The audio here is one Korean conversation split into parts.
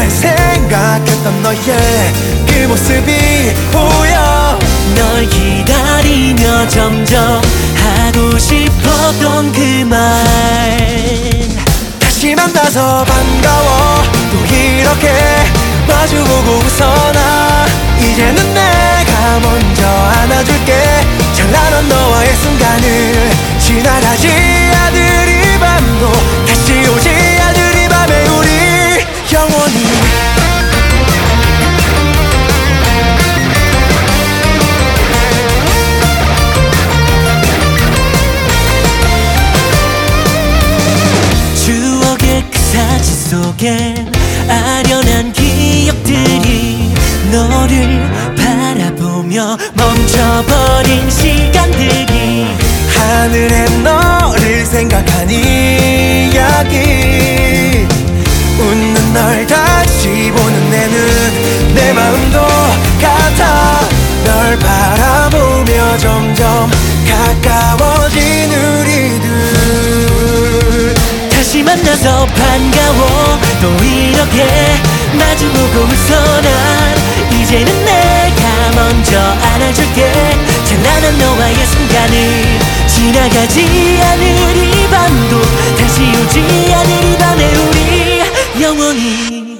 날 생각했던 너의 그 모습이 보여. 널 기다리며 점점 하고 싶었던 그 말. 다시 만나서 반가워. 또 이렇게 마주보고 웃어나. 이제는 내가 먼저 안아줄게. 찬란한 너와의 순간을 지나가지 않을 이 밤도 다시 오지 않을 이 밤에 우리 영원히. 추억의 그 사진 속엔 아련한 기억들이 너를 바라보며 멈춰버린 시간들이 하늘에 너를 생각한 이야기. 웃는 널 다시 보는 내 눈, 내 마음도 같아. 널 바라보며 점점 가까워진 우리 둘. 다시 만나서 반가워. 또 이렇게 마주보고 웃어. 난 이제는 내가 먼저 안아줄게. 찬란한 너와의 순간을 지나가지 않을 이 밤도 다시 오지 않을 이 밤에 우리 영원히.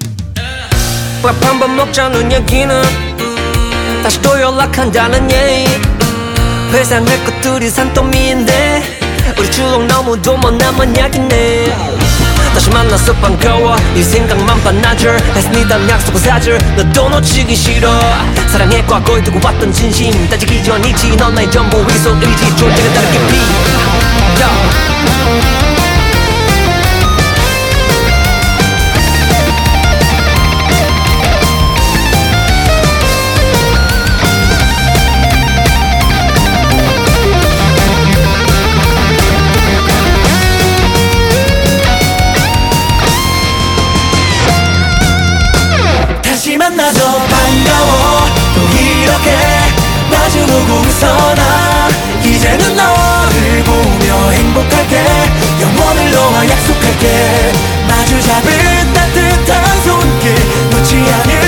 밥 한 번 먹자는 얘기는 다시 또 연락한다는 얘기. 회상할 것들이 산더미인데 우리 추억 너무도 머나먼 약이네. 다시 만나서 반가워. 이 생각만 반나절. 했으니단 약속은 사줄. 너도 놓치기 싫어. 사랑의 과거에 두고 왔던 진심 따지기 전이지. 넌 나의 전부 위소 의지. 존재는 다른 깊이. 다시 만나서 반가워. 또 이렇게 마주보고 웃어나. 이제는 너를 보며 행복할게. 영원을 너와 약속할게. 마주 잡은 따뜻한 손길 놓지 않을